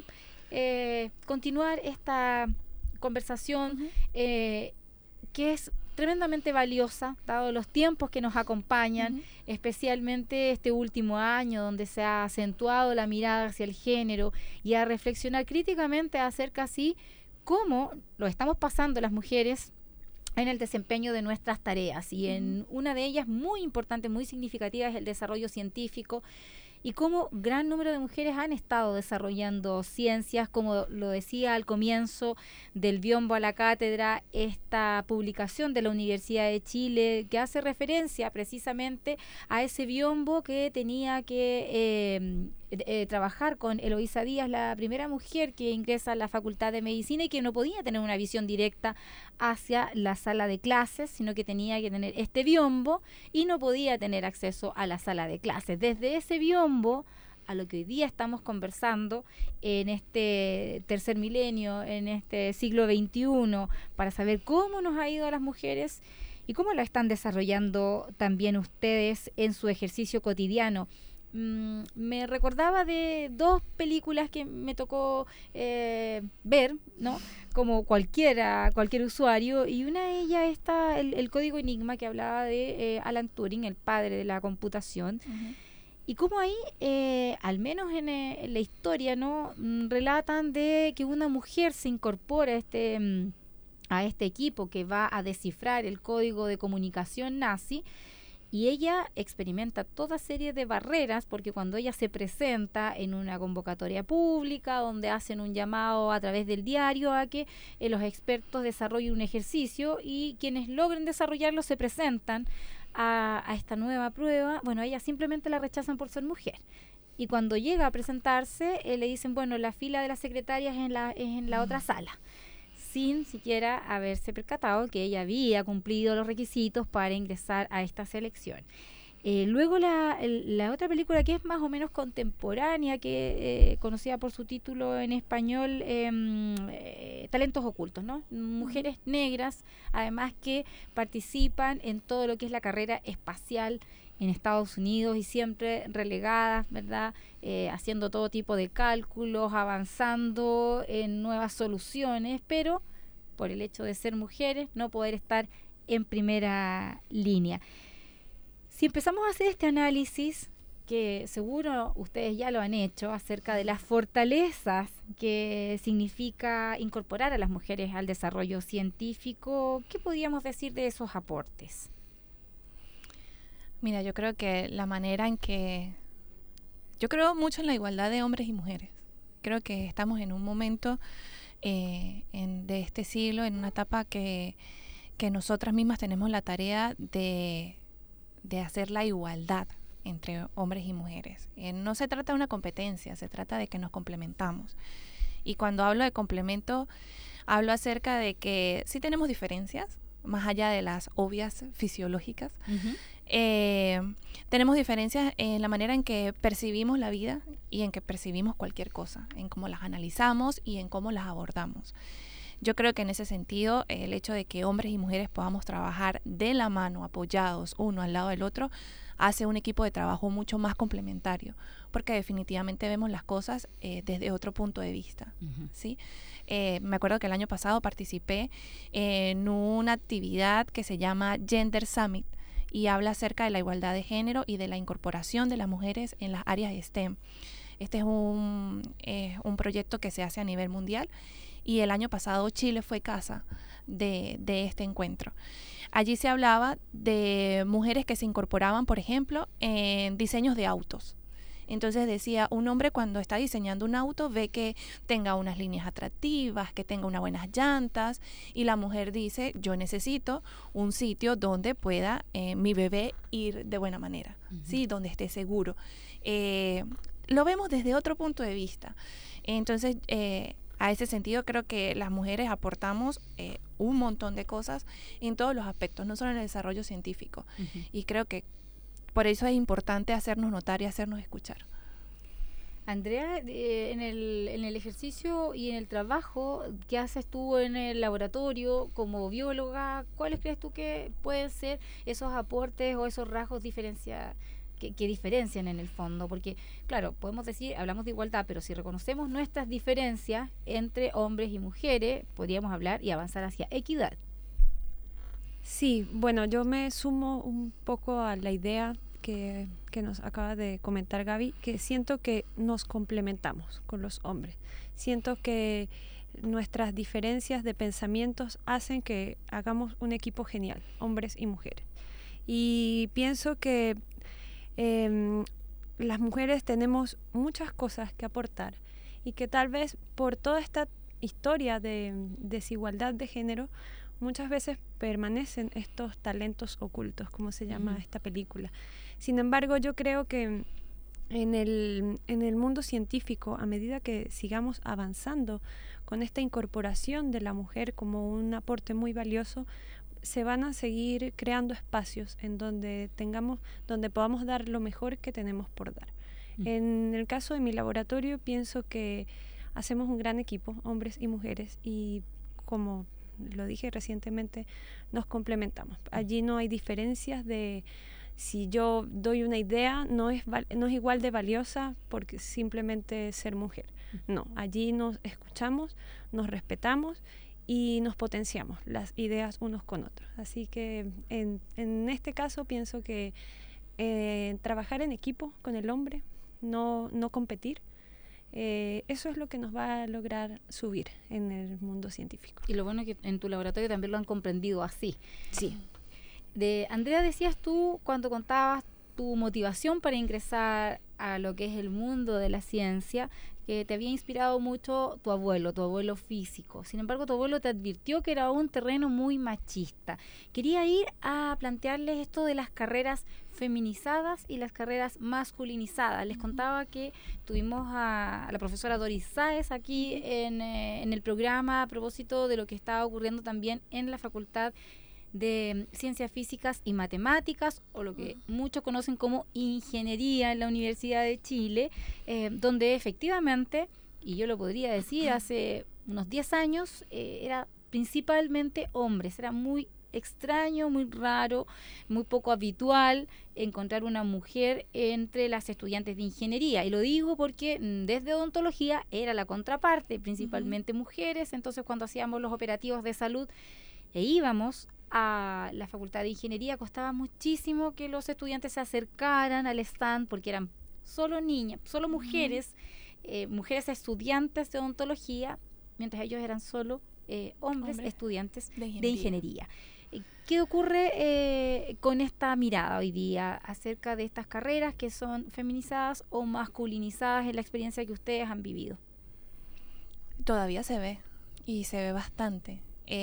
continuar esta conversación que es tremendamente valiosa, dado los tiempos que nos acompañan, especialmente este último año donde se ha acentuado la mirada hacia el género y a reflexionar críticamente acerca así cómo lo estamos pasando las mujeres en el desempeño de nuestras tareas, y en una de ellas muy importante, muy significativa, es el desarrollo científico, y cómo gran número de mujeres han estado desarrollando ciencias, como lo decía al comienzo, del biombo a la cátedra, esta publicación de la Universidad de Chile que hace referencia precisamente a ese biombo que tenía que trabajar con Eloísa Díaz, la primera mujer que ingresa a la Facultad de Medicina y que no podía tener una visión directa hacia la sala de clases, sino que tenía que tener este biombo y no podía tener acceso a la sala de clases. Desde ese biombo a lo que hoy día estamos conversando en este tercer milenio, en este siglo XXI, para saber cómo nos ha ido a las mujeres y cómo la están desarrollando también ustedes en su ejercicio cotidiano. Me recordaba de dos películas que me tocó ver, ¿no? Como cualquier usuario, y una de ellas está el Código Enigma, que hablaba de Alan Turing, el padre de la computación. Uh-huh. Y como ahí, al menos en la historia, ¿no? Relatan de que una mujer se incorpora a este equipo que va a descifrar el código de comunicación nazi, y ella experimenta toda serie de barreras, porque cuando ella se presenta en una convocatoria pública, donde hacen un llamado a través del diario a que los expertos desarrollen un ejercicio, y quienes logren desarrollarlo se presentan a esta nueva prueba, bueno, ella simplemente la rechazan por ser mujer. Y cuando llega a presentarse, le dicen, bueno, la fila de las secretarias es en la otra sala, sin siquiera haberse percatado que ella había cumplido los requisitos para ingresar a esta selección. Luego la otra película, que es más o menos contemporánea, que conocida por su título en español, Talentos Ocultos, ¿no? Mujeres negras, además, que participan en todo lo que es la carrera espacial en Estados Unidos, y siempre relegadas, ¿verdad? Haciendo todo tipo de cálculos, avanzando en nuevas soluciones, pero por el hecho de ser mujeres no poder estar en primera línea. Si empezamos a hacer este análisis, que seguro ustedes ya lo han hecho, acerca de las fortalezas que significa incorporar a las mujeres al desarrollo científico, ¿qué podríamos decir de esos aportes? Mira, yo creo que la manera en que... Yo creo mucho en la igualdad de hombres y mujeres. Creo que estamos en un momento de este siglo, en una etapa que nosotras mismas tenemos la tarea de hacer la igualdad entre hombres y mujeres. No se trata de una competencia, se trata de que nos complementamos. Y cuando hablo de complemento, hablo acerca de que sí tenemos diferencias, más allá de las obvias fisiológicas. Uh-huh. Tenemos diferencias en la manera en que percibimos la vida y en que percibimos cualquier cosa, en cómo las analizamos y en cómo las abordamos. Yo creo que en ese sentido, el hecho de que hombres y mujeres podamos trabajar de la mano, apoyados uno al lado del otro, hace un equipo de trabajo mucho más complementario, porque definitivamente vemos las cosas desde otro punto de vista. Uh-huh. ¿Sí? Me acuerdo que el año pasado participé en una actividad que se llama Gender Summit, y habla acerca de la igualdad de género y de la incorporación de las mujeres en las áreas STEM. Este es un proyecto que se hace a nivel mundial, y el año pasado Chile fue casa de este encuentro. Allí se hablaba de mujeres que se incorporaban, por ejemplo, en diseños de autos. Entonces decía, un hombre cuando está diseñando un auto ve que tenga unas líneas atractivas, que tenga unas buenas llantas, y la mujer dice, yo necesito un sitio donde pueda mi bebé ir de buena manera, uh-huh. ¿Sí? Donde esté seguro. Lo vemos desde otro punto de vista. Entonces, a ese sentido, creo que las mujeres aportamos un montón de cosas en todos los aspectos, no solo en el desarrollo científico. Uh-huh. Y creo que por eso es importante hacernos notar y hacernos escuchar. Andrea, en el ejercicio y en el trabajo que haces tú en el laboratorio como bióloga, ¿cuáles crees tú que pueden ser esos aportes o esos rasgos que diferencian en el fondo? Porque, claro, podemos decir, hablamos de igualdad, pero si reconocemos nuestras diferencias entre hombres y mujeres, podríamos hablar y avanzar hacia equidad. Sí, bueno, yo me sumo un poco a la idea que nos acaba de comentar Gaby, que siento que nos complementamos con los hombres. Siento que nuestras diferencias de pensamientos hacen que hagamos un equipo genial, hombres y mujeres. Y pienso que las mujeres tenemos muchas cosas que aportar y que tal vez por toda esta historia de desigualdad de género muchas veces permanecen estos talentos ocultos, como se llama esta película. Sin embargo, yo creo que en el mundo científico, a medida que sigamos avanzando con esta incorporación de la mujer como un aporte muy valioso, se van a seguir creando espacios en donde podamos dar lo mejor que tenemos por dar. En el caso de mi laboratorio, pienso que hacemos un gran equipo, hombres y mujeres, y como lo dije recientemente, nos complementamos. Allí no hay diferencias de si yo doy una idea, no es igual de valiosa porque simplemente ser mujer. No, allí nos escuchamos, nos respetamos y nos potenciamos las ideas unos con otros. Así que en este caso pienso que trabajar en equipo con el hombre, no competir, eso es lo que nos va a lograr subir en el mundo científico. Y lo bueno es que en tu laboratorio también lo han comprendido así. Sí. Andrea, decías tú cuando contabas tu motivación para ingresar a lo que es el mundo de la ciencia, que te había inspirado mucho tu abuelo físico. Sin embargo, tu abuelo te advirtió que era un terreno muy machista. Quería ir a plantearles esto de las carreras feminizadas y las carreras masculinizadas. Les contaba que tuvimos a la profesora Doris Sáez aquí en el programa a propósito de lo que estaba ocurriendo también en la Facultad de Ciencias Físicas y Matemáticas, o lo que muchos conocen como Ingeniería en la Universidad de Chile, donde efectivamente, y yo lo podría decir, hace unos 10 años era principalmente hombres. Era muy extraño, muy raro, muy poco habitual encontrar una mujer entre las estudiantes de ingeniería, y lo digo porque desde odontología era la contraparte, principalmente mujeres. Entonces, cuando hacíamos los operativos de salud e íbamos a la Facultad de Ingeniería, costaba muchísimo que los estudiantes se acercaran al stand porque eran solo niñas, solo mujeres, mujeres estudiantes de odontología, mientras ellos eran solo hombres estudiantes de ingeniería. ¿Qué ocurre con esta mirada hoy día acerca de estas carreras que son feminizadas o masculinizadas en la experiencia que ustedes han vivido? Todavía se ve, y se ve bastante.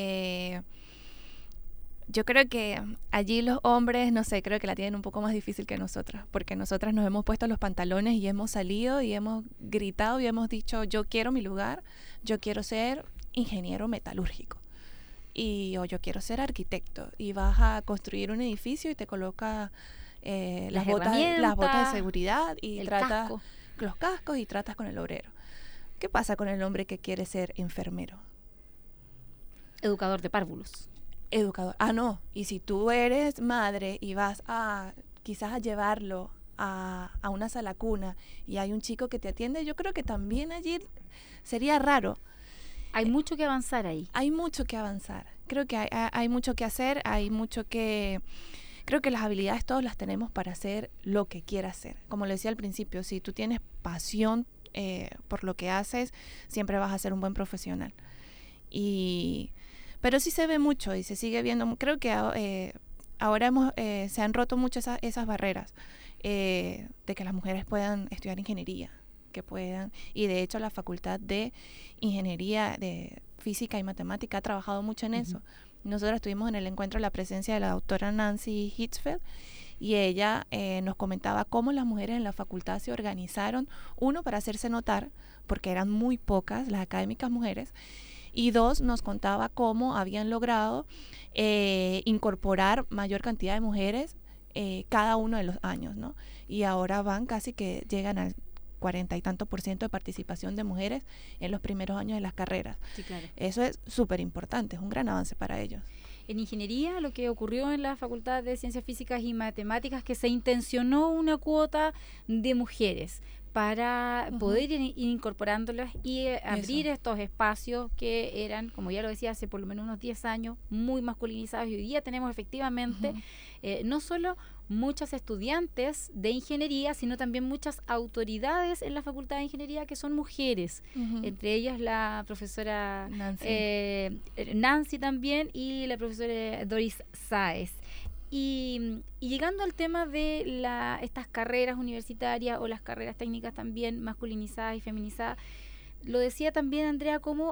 Yo creo que allí los hombres, no sé, creo que la tienen un poco más difícil que nosotras, porque nosotras nos hemos puesto los pantalones y hemos salido y hemos gritado y hemos dicho: yo quiero mi lugar, yo quiero ser ingeniero metalúrgico, o yo quiero ser arquitecto, y vas a construir un edificio y te coloca las botas de seguridad y tratas los cascos y tratas con el obrero. ¿Qué pasa con el hombre que quiere ser enfermero? Educador de párvulos. Educador. No. Y si tú eres madre y vas quizás a llevarlo a una sala cuna y hay un chico que te atiende, yo creo que también allí sería raro. Hay mucho que avanzar ahí. Hay mucho que avanzar. Creo que hay mucho que hacer, creo que las habilidades todos las tenemos para hacer lo que quieras hacer. Como le decía al principio, si tú tienes pasión por lo que haces, siempre vas a ser un buen profesional. Pero sí se ve mucho y se sigue viendo. Creo que ahora se han roto mucho esas barreras de que las mujeres puedan estudiar ingeniería, y de hecho la Facultad de Ingeniería de Física y Matemática ha trabajado mucho en eso. Nosotros estuvimos en el encuentro la presencia de la doctora Nancy Hitzfeld, y ella nos comentaba cómo las mujeres en la facultad se organizaron, uno, para hacerse notar, porque eran muy pocas las académicas mujeres, y dos, nos contaba cómo habían logrado incorporar mayor cantidad de mujeres cada uno de los años, ¿no? Y ahora casi que llegan al 40 y tanto % de participación de mujeres en los primeros años de las carreras. Sí, claro. Eso es súper importante, es un gran avance para ellos. En ingeniería, lo que ocurrió en la Facultad de Ciencias Físicas y Matemáticas, que se intencionó una cuota de mujeres para poder ir incorporándolas y abrir estos espacios que eran, como ya lo decía, hace por lo menos unos 10 años, muy masculinizados. Y hoy día tenemos efectivamente no solo muchas estudiantes de ingeniería, sino también muchas autoridades en la Facultad de Ingeniería que son mujeres, entre ellas la profesora Nancy también, y la profesora Doris Sáez. Y llegando al tema de estas carreras universitarias o las carreras técnicas también masculinizadas y feminizadas, lo decía también Andrea, como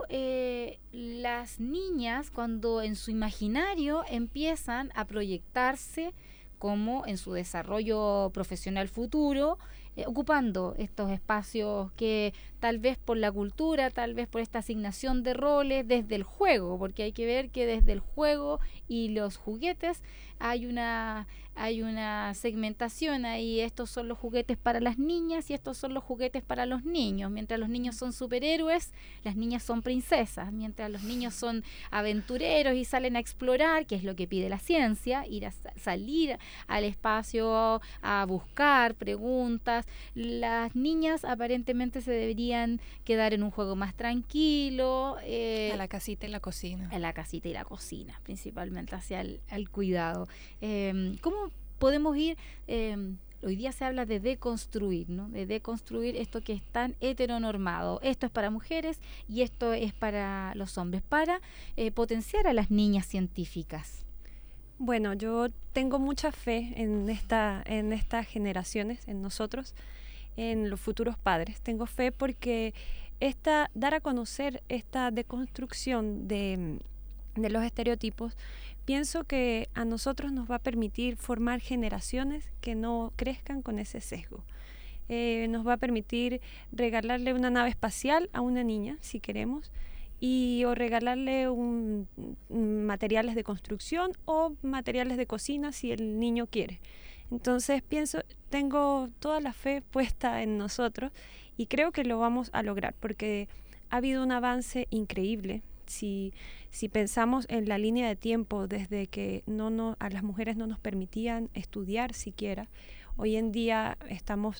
las niñas cuando en su imaginario empiezan a proyectarse como en su desarrollo profesional futuro, ocupando estos espacios que tal vez por la cultura, tal vez por esta asignación de roles desde el juego, porque hay que ver que desde el juego y los juguetes hay una segmentación ahí. Estos son los juguetes para las niñas y estos son los juguetes para los niños. Mientras los niños son superhéroes, las niñas son princesas. Mientras los niños son aventureros y salen a explorar, que es lo que pide la ciencia, ir a salir al espacio a buscar preguntas, las niñas aparentemente se deberían quedar en un juego más tranquilo. A la casita y la cocina. A la casita y la cocina, principalmente hacia el cuidado. ¿Cómo podemos ir? Hoy día se habla de deconstruir, ¿no? De deconstruir esto que es tan heteronormado. Esto es para mujeres y esto es para los hombres, para potenciar a las niñas científicas. Bueno, yo tengo mucha fe en estas generaciones, en nosotros, en los futuros padres. Tengo fe porque dar a conocer esta deconstrucción de los estereotipos, pienso que a nosotros nos va a permitir formar generaciones que no crezcan con ese sesgo. Nos va a permitir regalarle una nave espacial a una niña, si queremos, o regalarle materiales de construcción o materiales de cocina si el niño quiere. Entonces tengo toda la fe puesta en nosotros y creo que lo vamos a lograr porque ha habido un avance increíble. Si pensamos en la línea de tiempo desde que a las mujeres no nos permitían estudiar siquiera, hoy en día estamos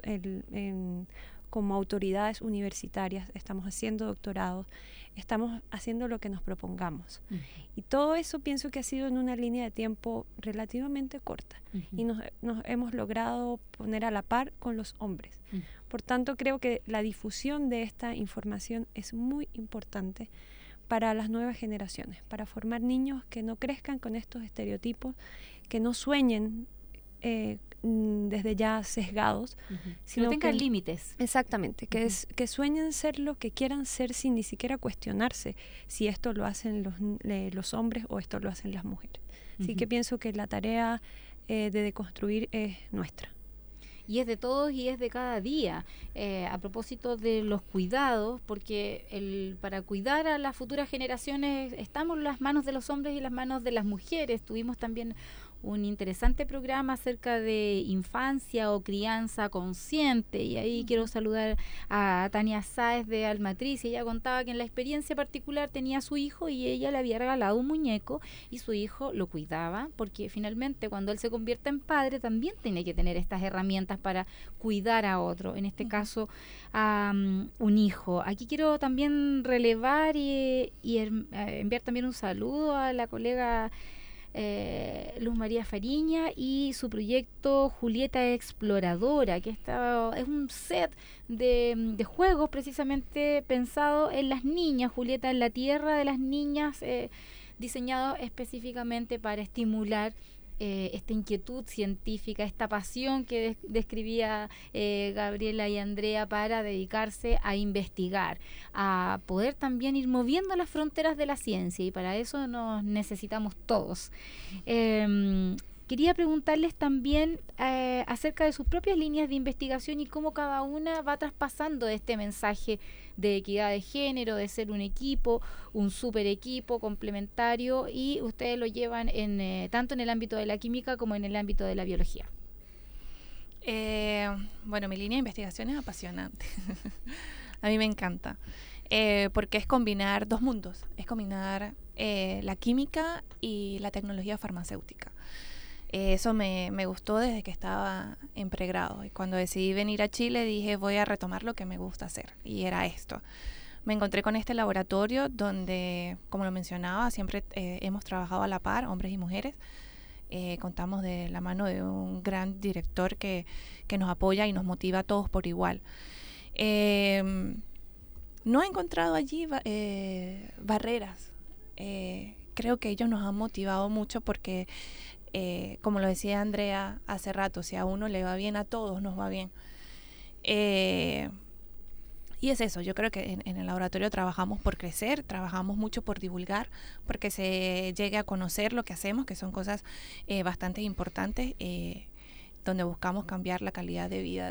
como autoridades universitarias, estamos haciendo doctorados, estamos haciendo lo que nos propongamos. Uh-huh. Y todo eso pienso que ha sido en una línea de tiempo relativamente corta. Uh-huh. Y nos hemos logrado poner a la par con los hombres. Uh-huh. Por tanto, creo que la difusión de esta información es muy importante para las nuevas generaciones, para formar niños que no crezcan con estos estereotipos, que no sueñen desde ya sesgados, sino no tengan límites. Exactamente, que sueñen ser lo que quieran ser sin ni siquiera cuestionarse si esto lo hacen los hombres o esto lo hacen las mujeres. Así que pienso que la tarea de deconstruir es nuestra. Y es de todos y es de cada día. A propósito de los cuidados, porque para cuidar a las futuras generaciones estamos en las manos de los hombres y las manos de las mujeres. Tuvimos también un interesante programa acerca de infancia o crianza consciente, y ahí quiero saludar a Tania Sáez de Almatriz. Ella contaba que en la experiencia particular tenía a su hijo y ella le había regalado un muñeco y su hijo lo cuidaba, porque finalmente cuando él se convierte en padre también tiene que tener estas herramientas para cuidar a otro, en este caso a un hijo. Aquí quiero también relevar y enviar también un saludo a la colega Luz María Fariña y su proyecto Julieta Exploradora, que es un set de juegos precisamente pensado en las niñas. Julieta en la tierra de las niñas, diseñado específicamente para estimular esta inquietud científica, esta pasión que describía Gabriela y Andrea para dedicarse a investigar, a poder también ir moviendo las fronteras de la ciencia, y para eso nos necesitamos todos. Quería preguntarles también acerca de sus propias líneas de investigación y cómo cada una va traspasando este mensaje de equidad de género, de ser un equipo, un super equipo complementario, y ustedes lo llevan tanto en el ámbito de la química como en el ámbito de la biología. Bueno, mi línea de investigación es apasionante. A mí me encanta, porque es combinar dos mundos, es combinar la química y la tecnología farmacéutica. Eso me gustó desde que estaba en pregrado, y cuando decidí venir a Chile dije voy a retomar lo que me gusta hacer, y era esto. Me encontré con este laboratorio donde, como lo mencionaba, siempre hemos trabajado a la par, hombres y mujeres. Contamos de la mano de un gran director que nos apoya y nos motiva a todos por igual. No he encontrado allí barreras. Creo que ellos nos han motivado mucho porque como lo decía Andrea hace rato, si a uno le va bien, a todos nos va bien. Y es eso, yo creo que en el laboratorio trabajamos por crecer, trabajamos mucho por divulgar, porque se llegue a conocer lo que hacemos, que son cosas bastante importantes, donde buscamos cambiar la calidad de vida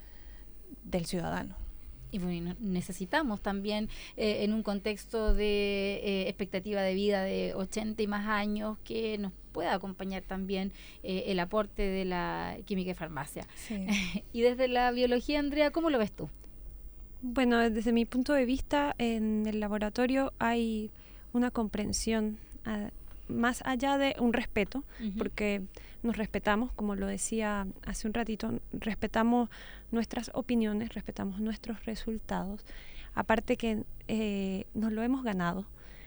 del ciudadano. Y bueno, necesitamos también en un contexto de expectativa de vida de 80 y más años que nos pueda acompañar también el aporte de la química y farmacia. Sí. Y desde la biología, Andrea, ¿cómo lo ves tú? Bueno, desde mi punto de vista, en el laboratorio hay una comprensión más allá de un respeto, porque nos respetamos, como lo decía hace un ratito, respetamos nuestras opiniones, respetamos nuestros resultados, aparte que nos lo hemos ganado,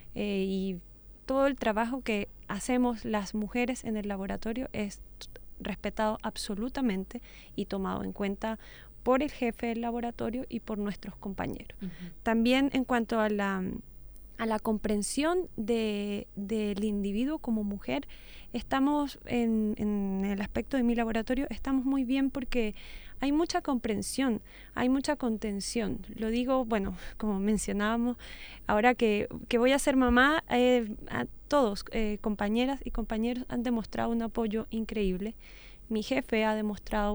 y todo el trabajo que hacemos las mujeres en el laboratorio es respetado absolutamente y tomado en cuenta por el jefe del laboratorio y por nuestros compañeros. También en cuanto a la comprensión del individuo como mujer, estamos en el aspecto de mi laboratorio, estamos muy bien porque hay mucha comprensión, hay mucha contención. Lo digo, bueno, como mencionábamos, ahora que voy a ser mamá, a todos, compañeras y compañeros han demostrado un apoyo increíble. Mi jefe ha demostrado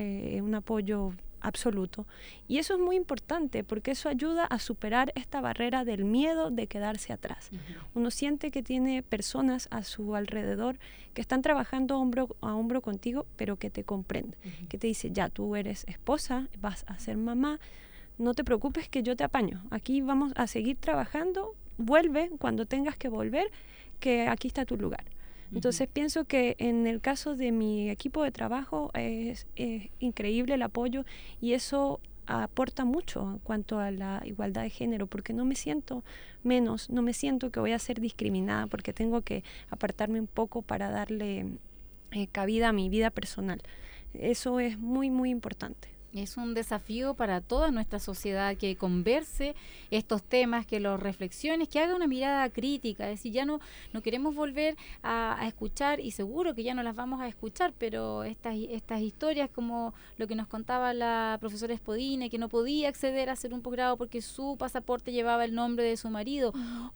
un apoyo absoluto, y eso es muy importante porque eso ayuda a superar esta barrera del miedo de quedarse atrás. Uno siente que tiene personas a su alrededor que están trabajando hombro a hombro contigo, pero que te comprenden, que te dice, ya, tú eres esposa, vas a ser mamá, no te preocupes que yo te apaño, aquí vamos a seguir trabajando, vuelve cuando tengas que volver, que aquí está tu lugar. Entonces pienso que en el caso de mi equipo de trabajo es increíble el apoyo, y eso aporta mucho en cuanto a la igualdad de género, porque no me siento menos, no me siento que voy a ser discriminada porque tengo que apartarme un poco para darle cabida a mi vida personal. Eso es muy, muy importante. Es un desafío para toda nuestra sociedad que converse estos temas, que los reflexiones, que haga una mirada crítica. Es decir, ya no queremos volver a escuchar, y seguro que ya no las vamos a escuchar, pero estas historias como lo que nos contaba la profesora Espodine, que no podía acceder a hacer un posgrado porque su pasaporte llevaba el nombre de su marido,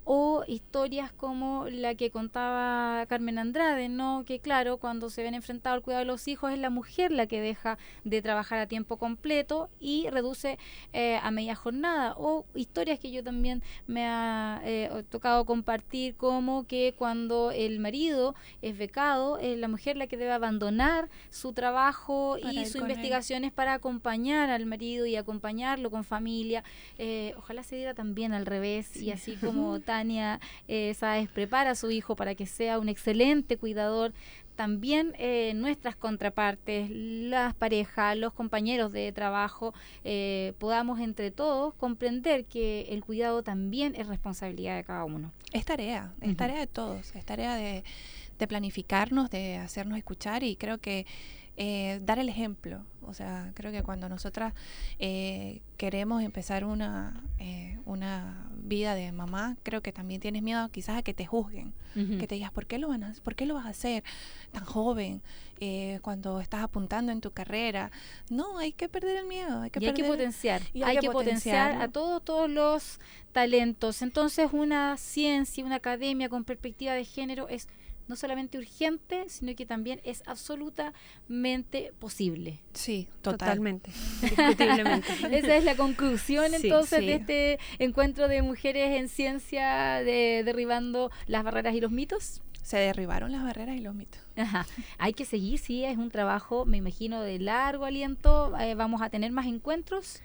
o historias como la que contaba Carmen Andrade, ¿no? Que claro, cuando se ven enfrentados al cuidado de los hijos es la mujer la que deja de trabajar a tiempo completo y reduce a media jornada, o historias que yo también me ha tocado compartir, como que cuando el marido es becado, es la mujer la que debe abandonar su trabajo y sus investigaciones para acompañar al marido y acompañarlo con familia. Ojalá se diera también al revés, y así como Tania Sáez prepara a su hijo para que sea un excelente cuidador, también nuestras contrapartes, las parejas, los compañeros de trabajo, podamos entre todos comprender que el cuidado también es responsabilidad de cada uno. Es tarea de todos, es tarea de planificarnos, de hacernos escuchar, y creo que dar el ejemplo. O sea, creo que cuando nosotras queremos empezar una vida de mamá, creo que también tienes miedo quizás a que te juzguen, que te digas, ¿por qué lo vas a hacer tan joven? Cuando estás apuntando en tu carrera. No, hay que perder el miedo. Hay que potenciar. Hay que potenciar a todos los talentos. Entonces, una ciencia, una academia con perspectiva de género es no solamente urgente, sino que también es absolutamente posible. Sí, totalmente, indiscutiblemente. Esa es la conclusión entonces de este encuentro de mujeres en ciencia, derribando las barreras y los mitos. Se derribaron las barreras y los mitos. Ajá. Hay que seguir, sí, es un trabajo, me imagino, de largo aliento. ¿Vamos a tener más encuentros?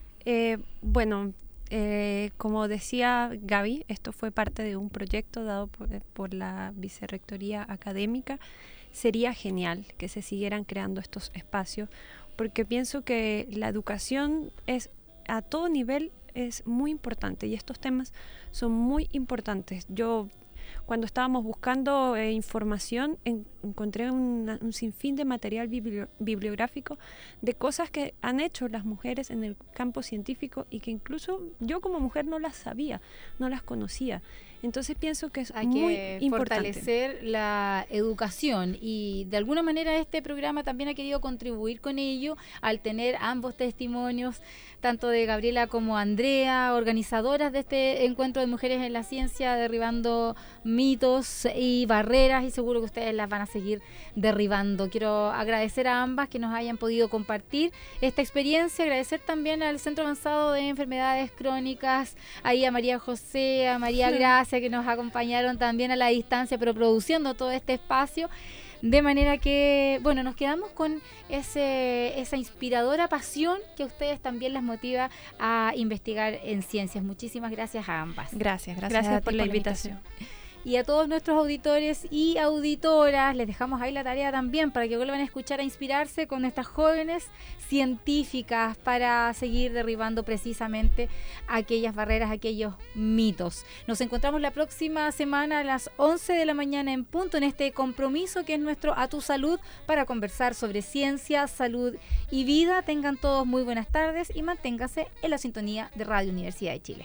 Como decía Gaby, esto fue parte de un proyecto dado por la Vicerrectoría Académica. Sería genial que se siguieran creando estos espacios, porque pienso que la educación a todo nivel es muy importante, y estos temas son muy importantes. Yo, cuando estábamos buscando información, encontré un sinfín de material bibliográfico de cosas que han hecho las mujeres en el campo científico y que incluso yo como mujer no las sabía, no las conocía. Entonces pienso que es muy importante fortalecer la educación, y de alguna manera este programa también ha querido contribuir con ello al tener ambos testimonios, tanto de Gabriela como Andrea, organizadoras de este encuentro de mujeres en la ciencia, derribando mitos y barreras, y seguro que ustedes las van a seguir derribando. Quiero agradecer a ambas que nos hayan podido compartir esta experiencia, agradecer también al Centro Avanzado de Enfermedades Crónicas, ahí a María José, a María Gracia, que nos acompañaron también a la distancia, pero produciendo todo este espacio, de manera que, bueno, nos quedamos con esa inspiradora pasión que a ustedes también las motiva a investigar en ciencias. Muchísimas gracias a ambas. Gracias por la invitación. Y a todos nuestros auditores y auditoras, les dejamos ahí la tarea también para que vuelvan a escuchar, a inspirarse con estas jóvenes científicas para seguir derribando precisamente aquellas barreras, aquellos mitos. Nos encontramos la próxima semana a las 11 de la mañana en punto en este compromiso que es nuestro A Tu Salud para conversar sobre ciencia, salud y vida. Tengan todos muy buenas tardes y manténganse en la sintonía de Radio Universidad de Chile.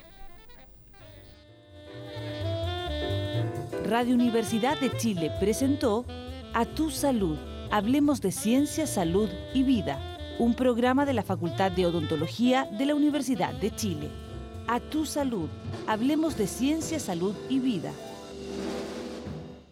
Radio Universidad de Chile presentó A Tu Salud, hablemos de ciencia, salud y vida, un programa de la Facultad de Odontología de la Universidad de Chile. A Tu Salud, hablemos de ciencia, salud y vida.